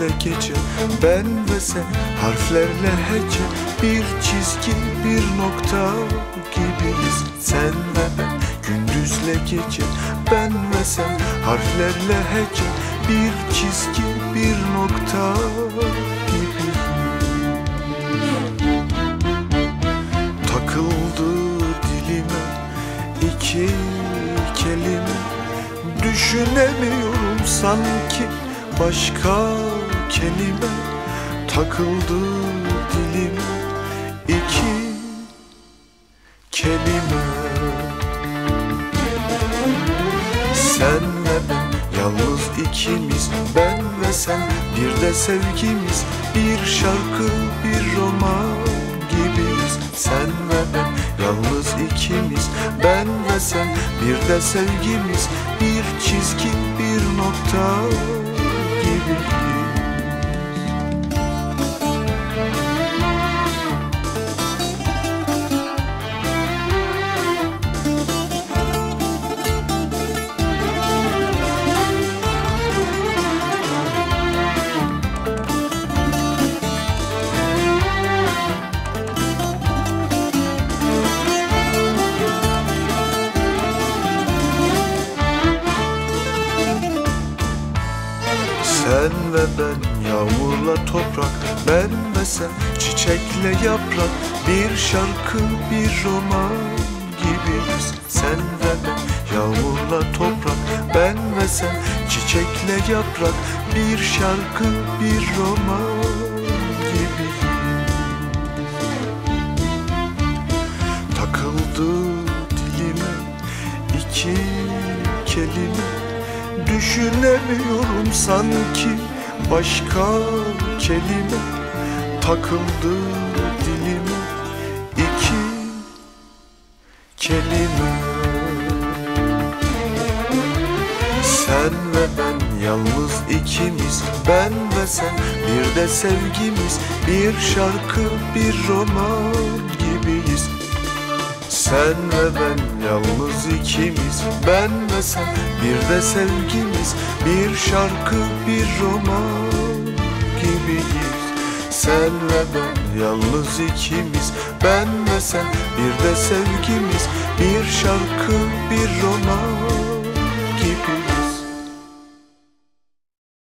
gece, ben ve sen, harflerle hece, bir çizgi, bir nokta gibiyiz. Sen ve ben, gündüzle gece, ben ve sen, harflerle hece, bir çizgi, bir nokta gibiyiz. Takıldı dilime iki kelime, düşünemiyorum sanki başka kelime. Takıldı dilime iki kelime. Sen ve ben, yalnız ikimiz, ben ve sen, bir de sevgimiz, bir şarkı, bir roman gibiyiz. Sen ve ben, yalnız ikimiz, ben ve sen, bir de sevgimiz, bir çizgi, bir nokta gibiyiz. Sen ve ben, yağmurla toprak, ben ve sen, çiçekle yaprak, bir şarkı, bir roman gibiyiz. Sen ve ben, yağmurla toprak, ben ve sen, çiçekle yaprak, bir şarkı, bir roman gibiyiz. Takıldı dilime iki kelime, düşünemiyorum sanki başka kelime. Takıldı dilime iki kelime. Sen ve ben, yalnız ikimiz, ben ve sen, bir de sevgimiz, bir şarkı, bir roman gibiyiz. Sen ve ben, yalnız ikimiz, ben ve sen, bir de sevgimiz, bir şarkı, bir roman gibiyiz. Sen ve ben, yalnız ikimiz, ben ve sen, bir de sevgimiz, bir şarkı, bir roman